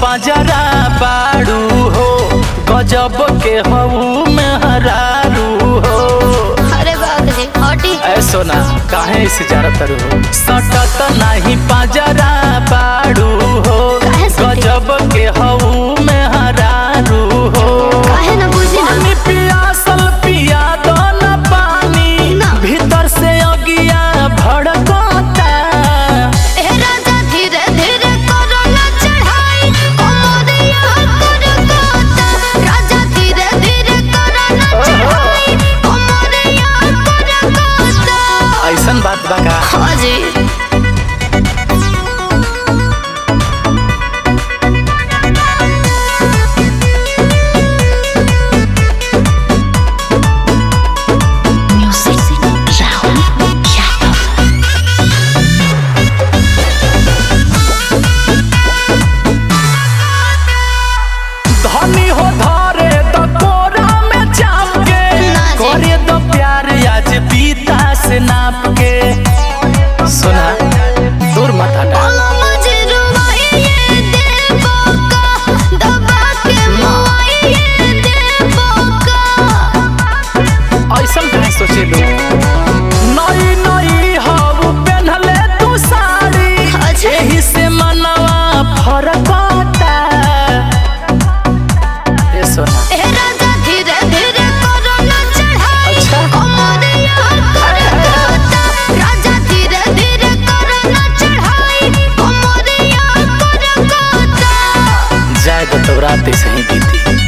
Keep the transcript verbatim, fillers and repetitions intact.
पंजरा बाड़ू हो, गजब के हऊ में हरारू हो। अरे बाप रे हटी ऐ सोना काहे इसे जरत हो, सटत नहीं पंजरा बाड़ू हो, गजब के हऊ में हरारू हो। काहे ना बुझी ना पानी पियासल पिया दो न पानी, भीतर से अगिया भड़कता। ए राजा धीरे धीरे करो ना चढ़ाई, कमरिया करकता। राजा धीरे धीरे करो ना चढ़ाई, कमरिया करकता। ऐसन बात बा का? हाँ जी धनी हो धरे तो कोरा में चाप के, करे तो प्यार आज पीता से नाप के। सुना दूर मत हटा। मुझे रुवाइए देबो का, दबा के मुआइए देबो का। ऐसन कहीं सोचे लो, नई नई हऊ पहनले तू साड़ी, यही से मनवा फरकता। ए सोना ए राजा धीरे धीरे करो ना चढ़ाई, अच्छा। कमरिया करकता। राजा धीरे धीरे करो ना चढ़ाई, कमरिया करकता। जाए तो रात सही बीती।